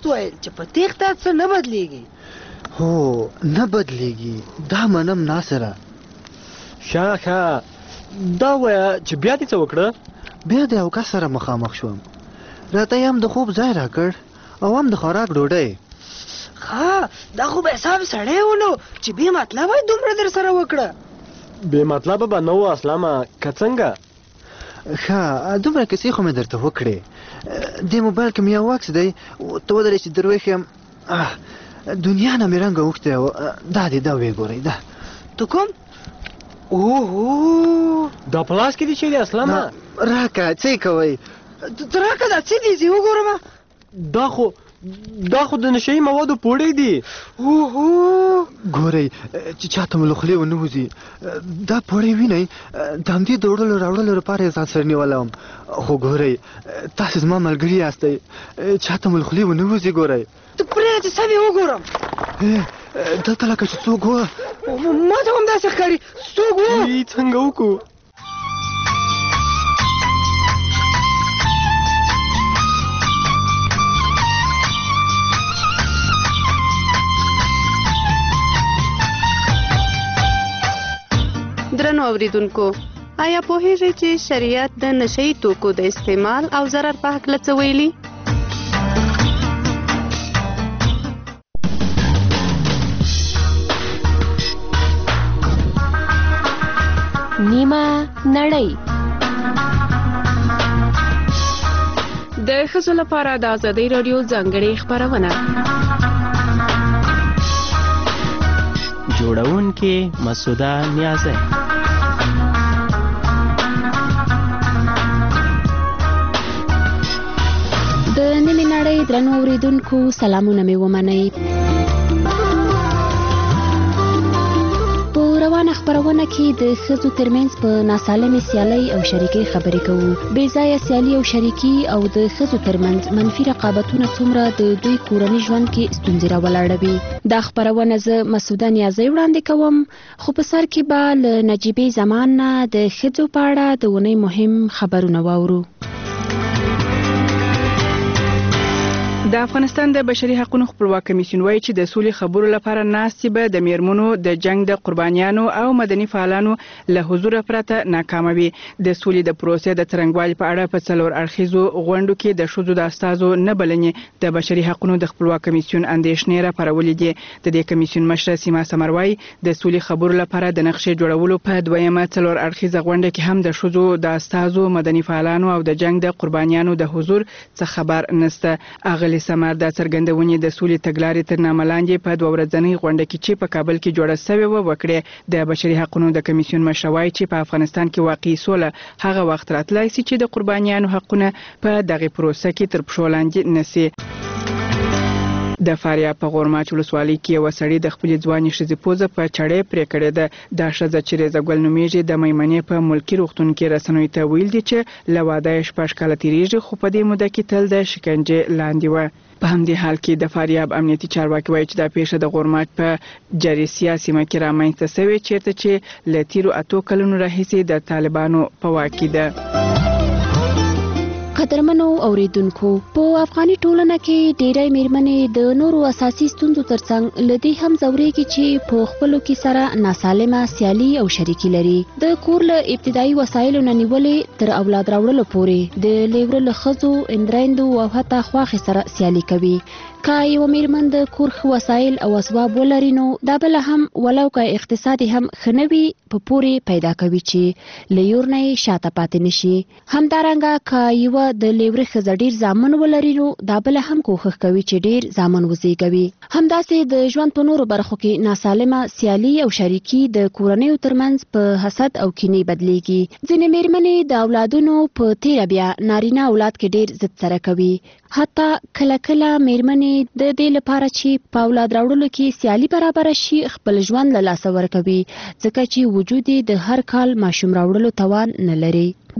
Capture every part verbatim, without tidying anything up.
وویل چې په تېښته څه نه بدلیږي. هو نه بدلیږي، دا منم ناصره. ښه ښه دا وایه چې بیا دې څه وکړه؟ بیا د یو کس سره مخامخ شوم، راته یې هم د خوب ځای راکړ او هم د خوراک ډوډۍ. ښه دا خو به حساب سړی و نو چې بې مطلبه یې دومره در سره وکړه. بې مطلبه به نه و اسلامه، که څنګه؟ ښه دومره کیسې خو مې درته وکړې. دې موبایل کې مې یو عکس دی، ته ودرې چې در وښیم. دنیا نه مې رنګه اوښتی و. دا دې دا ویې ګورئ. دا ته کوم؟ اوهو دا په لاس کې دي چې دی اسلامه؟ راکه څه یې کوئ؟ ته راکه دا څه دي؟ زه وګورم. دا خو دا خو د نشهیي موادو پوړۍ دي. اوهو ګورئ چې چاته مو له خولې ونه وځي. دا پوړۍ وینئ، د همدې د وړلو راوړلو لپاره یې ځان سره نیولی وم. خو ګورئ تاسې زما ملګري یاستئ، چاته مو له خولې ونه وځي. ګورئ ته پرېږده سم یې وګورم. دلته لکه چې څوک وه. ما ته هم داسې ښکاري څوک وه. څنګه وکړو؟ درنو اوریدونکو، آیا پوهیږئ چې شریعت د نشهیي توکو د استعمال او ضرر په هکله څه ویلي؟ نیمه نړۍ د ښځو لپاره د ازادۍ راډیو ځانګړې خپرونه. جوړونکې مسعوده نیازی. د نیمې نړۍ درنو اوریدونکو سلامونه مې ومنئ. په روانه خپرونه کې د ښځو ترمنځ په ناسالمې سیالۍ او شریکۍ خبرې کوو. بې ځایه سیالي او شریکي او د ښځو ترمنځ منفي رقابتونه څومره د دوی کورني ژوند کې ستونزې راولاړوي. دا خپرونه زه مسعوده نیازی وړاندې کوم، خو په سر کې به له نجیبې زمان نه د ښځو په اړه د اونۍ مهم خبرونه واورو. د افغانستان د بشري حقوقو خپلواک کمیسیون وایي چې د سولې خبرو لپاره ناستې به د میرمنو د جنگ د قربانیانو او مدني فعالانو له حضور پرته ناکامه وي. د سولې د پروسې د څرنګوالي په اړه په څلور اړخیزو غونډو کې د ښځو د استازو نه بلنې د بشري حقوقو د خپلواک کمیسیون اندېښنې راپارولې دي. د دې کمیسیون مشره سیما سمر وایي د سولې خبرو لپاره د نقشې جوړولو په دویمه څلور اړخیزه غونډه کې هم د ښځو د استازو، مدني فعالانو او د جنگ د قربانیانو د حضور څخه خبر نشته. اغلې سمر د څرګندونې د سولې تګلارې تر نامه لاندې په دوه ورځنۍ غونډه کې چې په کابل کې جوړه شوې وه وکړې. د بشري حقوقو د کمیسیون مشره وایي چې په افغانستان کې واقعي سوله هغه وخت راتلای شي چې د قربانیانو حقونه په دغه پروسه کې تر پښو لاندې نشي. د فاریاب په غورماچ ولسوالۍ کې یوه سړي د خپلې ځوانې ښځې پوزه په چړې پرې کړې ده. دا ښځه چې ریزه ګل نومیږي د میمنې په ملکي روغتون کې رسنیو ته ویل دي چې له واده یې شپږ کاله تېرېږي، خو په دې موده کې تل د شکنجې لاندې وه. په همدې حال کې د فاریاب امنیتي چارواکي وایي چې دا پیښه د غورماچ په جریسیا سیمه کې رامنځته شوې، چیرته چې له تېرو اتو کلونو راهیسې د طالبانو په واک کې ده. قدرمنو اوریدونکو، په افغاني ټولنه کې ډېری میرمنې د نورو اساسي ستونزو ترڅنګ له دې هم ځورېږي چې په خپلو کې سره ناسالمه سیالي او شریکي لري. د کور له ابتدایي وسایلو نه نیولې تر اولاد راوړلو پورې د لیورلو ښځو، اندرایندو او حتی خواښې سره سیالي کوي. که یوه میرمن د کور ښه وسایل او اسباب ولري نو دا بله هم ولو که اقتصاد هم ښه نه وي په پورې پیدا کوي چې له یور نه یې شاته پاتې نشي. همدارنګه که یوه د لیورې ښځه ډېر زامن ولري نو دا بله هم کوښښ کوي چې ډېر زامن وزېږوي. همداسې د ژوند په نورو برخو کې ناسالمه سیالي او شریکي د کورنیو ترمنځ په حسد او کینې بدلیږي. ځینې میرمنې د اولادونو په تیره بیا نارینه اولاد کې ډېر ضد سره کوي. حتی کله کله میرمنې د دې لپاره چې په اولاد راوړلو کې سیالي برابره شي خپل ژوند له لاسه ورکوي، ځکه چې وجود یې د هر کال ماشوم راوړلو توان نه لري.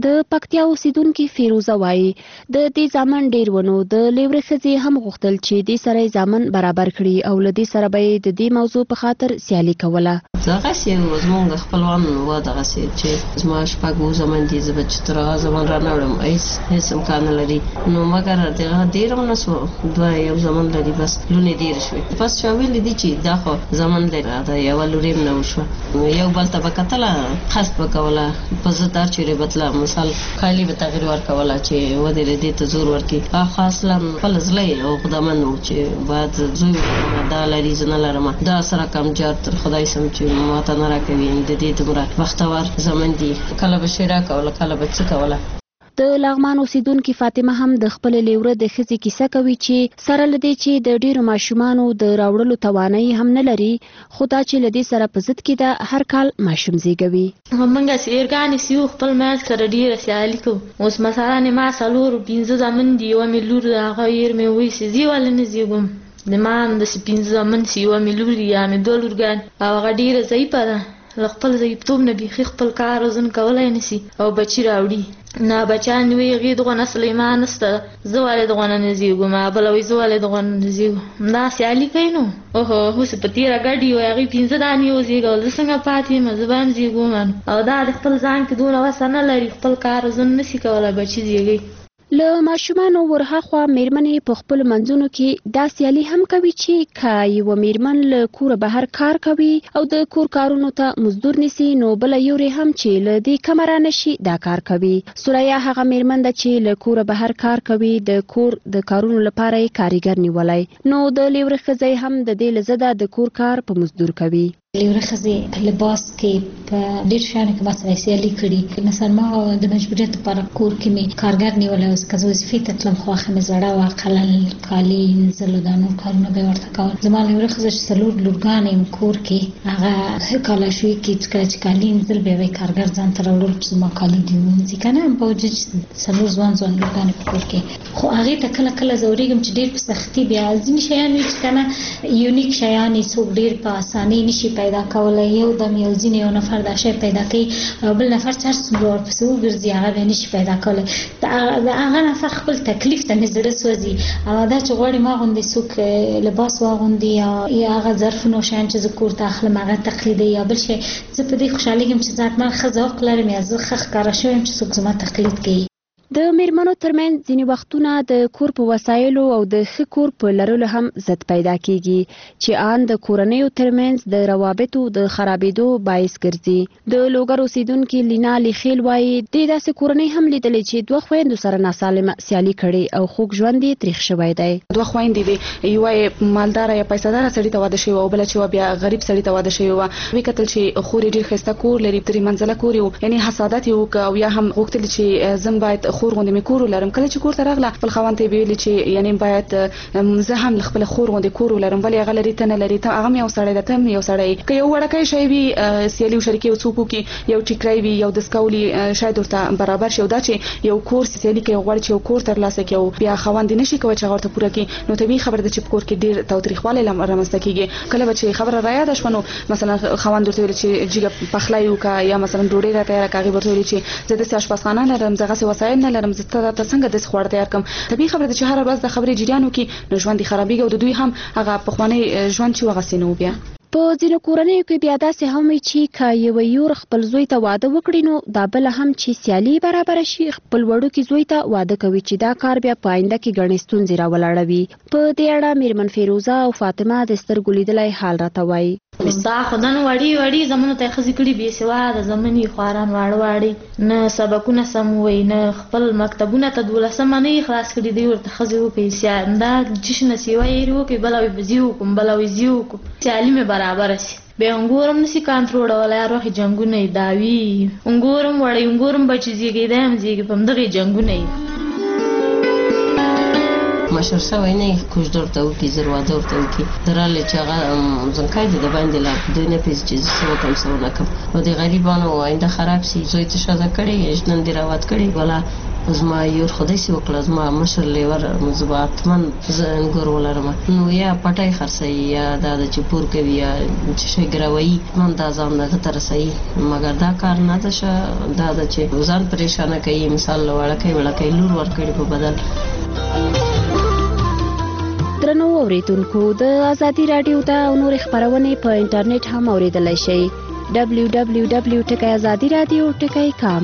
د پکتیا اوسیدونکي فیروزه وایي د دې ځامن ډیر ونو د لیورې ښځې هم غوښتل چې دې سره یې ځامن برابر کړي او له دې سره به یې د دې موضوع په خاطر سیالي کوله. دغسې زموږ د خپلوان وه دغسې چې زما شپږ اووه زامن دي زه به چې تر هغه زامن رانه وړم هېڅ هېڅ امکان نه لري. نو مګر دغه ډېر هم نه سوه دوه یو زامن لري بس لوڼې ډېرې شوې. بس چا ویلي دي چې دا خو زامن لري دا یوه لور یې نه وشوه یو بل ته به کتله قصد به کوله په ضد هر چیرې به تله مثال کالي به تغییر ورکوله چې ودرې دې ته زور ورکړي. خو اصلا خپل زړه یې او خدامن و چې باید زوی وکړم دا لري زه نه لرم دا سره کم جار تر خدای سم چې ماته نه راکوي د دې دومره بختور زمن دي کله به شعرا کوله کله به څه کوله. د لغمان اوسیدونکي فاطمه هم د خپل لیوره د ښځې کیسه کوي چې سره له دې چې د ډیرو ماشومانو د راوړلو توانایي هم نه لري خو دا چې له دې سره په ضد کې ده هر کال ماشوم زیږوي. همغه سیرګانې سیو خپل مال سره ډیره سیالي کوو اوس مثلا ما څلور پنځه زامن دي یوه مې لور د هغه یې مې وایي چې زه ولې نه زیږوم د ما هم داسې پنځه زامن چې یوه مې لور یا مې دوه لورګانې او هغه ډیره ضعیفه ده له خپل ضعیفتوب نه بیخي خپل کار وزن کولی نه شي او بچي راوړي نه بچیان وي هغې دغونه سلیمان نشته زه ولې دغونه نه زیږوم بله وایي زه ولې دغونه نه زیږوم دا سیالي کوي نو اوهو اوس په تېره ګډ یو هغې پنځه دانې وزیږول زه څنګه پاتې یم زه به هم زیږوم او دا د خپل ځان کې دونه وسه نه لري خپل کار وزن نه شي کولی بچي زیږوي. له ماشومانو ورهاخوا میرمنې په خپلو منځونو کې دا سیالي هم کوي چې که یوه میرمن له کوره بهر کار کوي او د کور کارونو ته مزدور نیسي نو بله یورې هم چې له دې کمه رانشي دا کار کوي. سوریا هغه میرمن ده چې له کوره بهر کار کوي د کور د کارونو لپاره یې کارګر نیولی نو د لیورې ښځی هم د دې له ضده د کور کار په مزدور کوي. لیورې ښځې لباس کې په ډېر شیانو کې ما سره سیالي کړي مثلا ما د مجبوریت لپاره کور کې مې کارګر نیولی اوس که زه وظیفې ته تلم خو هغه مې زړه وه قلل کالي وینځلو دا نور کارونه به یې ورته کول. زما لیورې ښځه چې څلور لورګانې یم کور کې هغه ښه کالاشوي کې چې کله چې کالي وینځل به یې وایي کارګر ځان ته راوړل چې زما کالي دې ووینځي که نه په وجه چې څلور ځوان ځوان لورګانې په کور کې خو هغې ته کله کله زه ورېږم چې ډېر په سختي بیا ځینې شیان وي چې که نه یونیک شیان یې څوک ډېر په اسانۍ نشي پیدا کولی یو دم یو ځینې یو نفر دا شی پیدا کوي او بل نفر چې هر څومره ورپسې وګرځي هغه بیا نشي پیدا کولی د هغه نفر خپل تکلیف ته مې زړه سوځي او دا چې غواړي ما غوندې څوک لباس واغوندي یا هغه ظرفونه شیان چې زه کور ته اخلم هغه تقلیدي یا بل شی زه په دې خوشحالېږم چې زه حتما ښه ذوق لرم یا زه ښه ښکاره شوی یم چې څوک زما تقلید کوي. د میرمنو ترمنځ ځینې وختونه د کور په وسایلو او د ښه کور په لرلو هم ضد پیدا کیږي چې آن د کورنیو ترمنځ د روابطو د خرابېدو باعث ګرځي. د لوګر اوسیدونکي لینا لیخیل وایي دې داسې کورنۍ هم لیدلې چې دوه خویندو سره ناسالمه سیالي کړې او خوږ ژوند یې تریخ شوی دی. دوه خویندې وې یوه یې مالداره یا پیسهداره سړي ته واده شوې وه او بله چې وه بیا غریب سړي ته واده شوې وه. ویې کتل چې خور یې ډېر ښایسته کور لري درې منزله کور یې و یعنې حسادت یې وکړه او یا هم غوښتل چې زم باید خور غوندې مې کور ولرم. کله چې کور ته راغله خپل خاوند ته یې ویلي چې یعنې باید زه هم له خپله خور غوندې کور ولرم ولې هغه لري ته نه لري ته هغه هم یو سړی ده ته هم یو سړی که یو وړکی شی وي سیالي او شریکي یو څوک وکړي یو ټیکری وي یو دستکول شاید ورته برابر شي او دا چې یو کور سیالي کوي غواړي چې یو کور ترلاسه کړي او بیا خاوند یې نشي کولی چې هغه ورته پوره کړي نو طبیعي خبره ده چې په کور کې ډېر تاوتریخوالی رامنځته کېږي. کله به چې خبره رایاده شوه نو مثلا خاوند ورته ویل چې جګه پخلی وکړه یا مثلا ډوډۍ را تیاره کړه هغې به ورته ویلي چې زه داسې اشپزخانه نه لرم زه هغسې وسایل نه لرم زه ته څنګه داسې خواړه تیار کړم. طبیعي خبره ده چې هره ورځ د خبرې جریان وکړي نو ژوند یې خرابېږي او د دوی هم هغه پخوانی ژوند چې و هغسې نه و. بیا په ځینو کورنیو کې بیا داسې هم وي چې که یوه یور خپل زوی ته واده وکړي نو دا بله هم چې سیالي برابره شي خپل وړوکي زوی ته واده کوي چې دا کار بیا په آینده کې ګڼې ستونزې راولاړوي. په دې اړه میرمن فیروزه او فاطمه د سترګو لیدلی حال راته وایي. دا خو نن وړي وړي زمونو ته یې ښځې کړي بې سواده زمن یې خواران واړه واړې نه سبقونه سم وایي نه خپل مکتبونه ته دولسمه نه یې خلاص کړي دی ورته ښځې وکړي دا جشن سیوه یې وکړي بله وایي زی وکړم بله وایي زی وکړو سیالي مې برابره شي. بیا انګورم نشي کنټرولولی هر وخت جنګونه یې دا وي انګورم وړی انګورم به چې زیږېدی هم زیږي په همدغې جنګونه یې مشر شوی نه یې کوژدور ته وکړي زر واده ورته وکړي د راغلی چې هغه ځنکای دی د باندې لا دوی نه پوهېږي چې زه څه وکړم څه ونه کړم او د غریبانو آینده خراب سي زوی ته ښځه کړې ژنن دې راوت کړې ولا زما یو خدای سي وکړه زما مشر لیور مزباتمن زنګور ولرم نو یا پټای خرڅي یا د چپور کوي یا چې ګروي من دا ځان نه تر سي مګر دا کار نه ده دا د چې ځان پریشان کوي مثال وړکې وړکې لور ورکړي په بدل. درنو اوریدونکو د ازادي رادیو د نور خبرونه په انټرنیټ هم اوریدلای شئ دبلیو دبلیو دبلیو ټکی ازادي رادیو ټکی کام.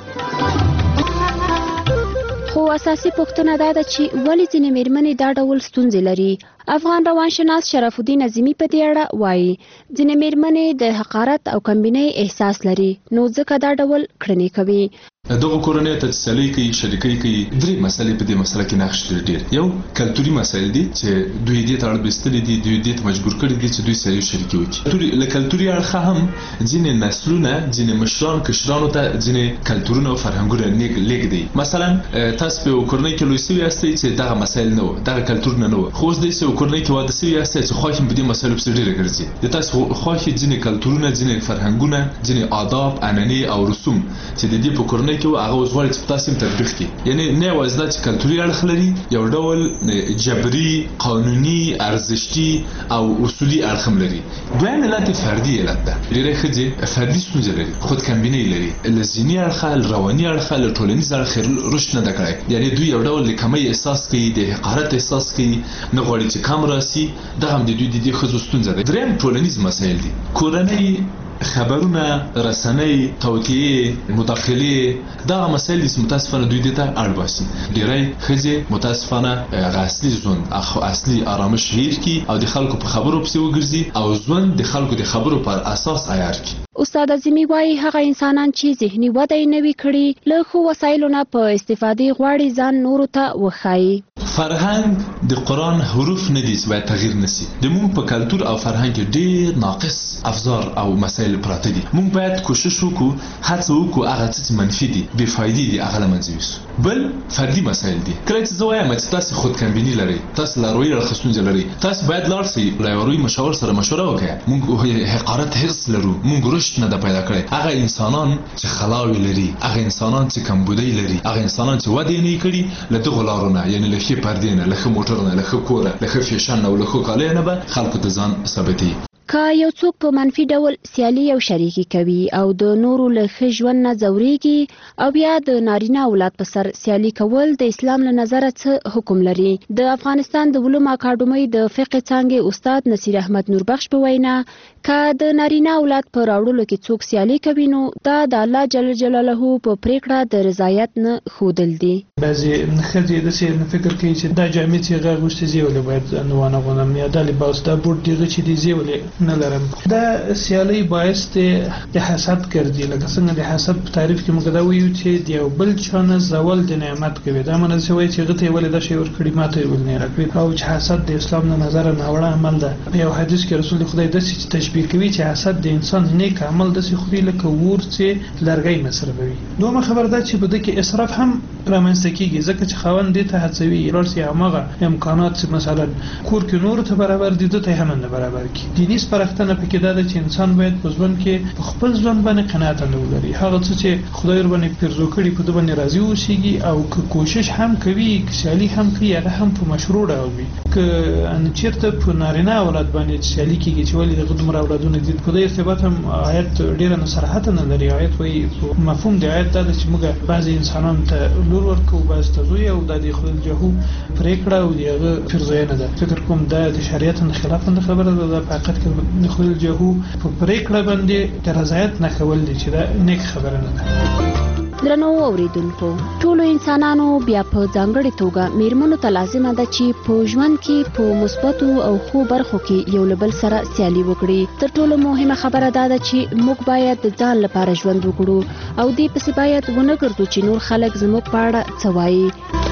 خو اساسي پوښتنه دا ده چې ولې ځینې میرمنې دا ډول ستونزې لري. افغان روانشناس شرف الدین عظیمی په دې اړه وایي ځینې میرمنې د حقارت او کمبینۍ احساس لري نو ځکه دا ډول کړنې کوي. دغه کورنۍ ته سلی کوي شریکي کوي درې مسلې په دې مسله کې نقش لري. ډېر یو کلتوري مسایل دي چې دوی دې ته اړ بستلې دي دوی دې ته مجبور کړي دي چې دوی سره شریکي وکړي. له کلتوري اړخه هم ځینې نسلونه ځینې مشران کشرانو ته ځینې کلتورونه او فرهنګونه نیګ لیک دي. مثلا تاسو په کورنۍ کې لوی سوي یاستئ چې دغه مسایل نه و دغه کلتور نه و خو اوس دې سو کورنۍ کې واده سوي یاستئ چې خو هم په دې مسایلو په ډېر ګرځي. د تاسو خو ځینې کلتورونه ځینې فرهنګونه ځینې آداب عنعنې او رسوم چې د دې په کورنۍ کې هغه اوس غواړي چې تاسو تطبیق کړئ. یعنی نه یوازې دا چې کلتوري اړخ لري یو ډول جبري قانوني ارزښتي او اصولي اړخ هم لري. دویم علت فردي علت ده. ډېرې ښځې فردي ستونزې لري خود کمبینۍ لري له ذهني اړخه رواني اړخه له ټولنیز اړخه رشد نه ده کړی. یعنی دوی یو ډول د کمۍ احساس کوي د حقارت احساس کوي نه غواړي چې کم راسي. دا هم د دوی د دې ښځو ستونزه ده. دریم ټولنیز مسایل دي. کورنۍ خبرونه رسنۍ توطئه مداخله دا مسایل چې متاسفانه دوی دته اړ باسي. ډیری ښځې متاسفانه اصلي ژوند اصلي آرامش هیر کی او د خلکو په خبرو پسې وګرځي او ژوند د خلکو د خبرو پر اساس عیار کی. استاد عظیمی وایي هغه انسانان چې ذهني وده یې نه وي کړې له ښو وسایلو نه په استفادې غواړي ځان نورو ته وښایي. فرهنګ د قرآن حروف نه دي چې باید تغییر نشي. د موږ په کلتور او فرهنګ کې ډېر ناقص افزار او مسایل پراته دي. موږ باید کوشش وکړو هڅه وکړو هغه څه منفي دي بې فایدې دي هغه له منځه یوسو. بل فردي مسایل دي. کله چې زه وایم چې تاسو خود کمبیني لري تاسو لاروي اړخ ستونزې لري تاسو باید لاړ شئ لاروي مشاور سره مشوره وکړئ. موږ حقارت هرڅ لرو موږ رشد نه ده پیدا کړی. هغه انسانان چې خلاوي لري هغه انسانان چې کمبودی لري هغه انسانان چې وده نه کړي له دغه لارو نه یعنی له ښې پردې نه له ښه موټر نه له ښه کوره له ښه فیشن نه او له ښه کالیو نه به خلکو ته ځان ثابتوي. که یو څوک په منفي ډول سیالي او شریکي کوي او د نورو له ښه ژوند نه ځورېږي او بیا د نارینه اولاد په سر سیالي کول د اسلام له نظره څه حکم لري؟ د افغانستان د علومو اکاډمۍ د فقه څانګې استاد نصیر احمد نوربخش په وینا که د نارینه اولاد په راوړلو کې څوک سیالي کوي نو دا د الله جل جلاله په پریکړه د رضایت نه ښودل دي. بعضې ښځې داسې فکر کوي چې دا جامې چې هغه اغوستې زه ولې باید نه وانغوندم یا دا لباس دا بوټ دي هغه چې دي زه ولې نه لرم. دا سیالي باعث د حسد ګرځي. لکه څنګه د حسد په تعریف کې موږ دا وایو چې د یو بل چا نه زول د نعمت کوي. دا معنی چې وایي چې هغه ته یې ولې دا شی ورکړي ما ته یې ولې نه راکړي او چې حسد د اسلام له نظره ناوړه عمل ده. په یو حدیث کې رسول خدای داسې تشبیه کوي چې حسد د انسان نیک عمل داسې خوري لکه اور چې لرګی مصرفوي. دومره خبر ده چې په دې کې اسراف هم رامنځته کیږي ځکه چې خاوند دې ته هڅوي ورسې هماغه امکانات چې مثلا کور کې نور ته برابر دي ته هم نه برابر کی. دیني سپارښتنه پکې ده چې انسان باید په ژوند کې خپل ژوند باندې قناعت نه ولري. هغه څه چې خدای ور باندې پیرزو کړي په دې باندې راضي اوسېږي او که کوشش هم کوي سیالي هم کوي هغه هم په مشروع ډول وي. که ان چیرته په نارینه اولاد باندې سیالي کیږي چې ولې دغه دومره اولادونه دي په دې ارتباط هم آیت ډیره صراحت نه لري. آیت وایي مفهوم د آیت دا چې موږ بعضي انسانان ته لور ورکو بعض ته زوی او د دې خپل جهو پریکړه او دغه فرضیه نه ده. فکر کوم دا د شریعت نه خلاف نه خبره ده. په حقیقت کې خپل جهو په پریکړه باندې د رضایت نه کول دي چې دا نیک خبره نه ده. درنو اوریدونکو ټولو انسانانو بیا په ځانګړې توګه میرمنو ته لازمه ده چې په ژوند کې په مثبتو او ښو برخو کې یو له بل سره سیالي وکړي. تر ټولو مهمه خبره دا ده چې موږ باید د ځان لپاره ژوند وکړو او دې پسې باید ونه ګرځو چې نور خلک زموږ په اړه څه وایي.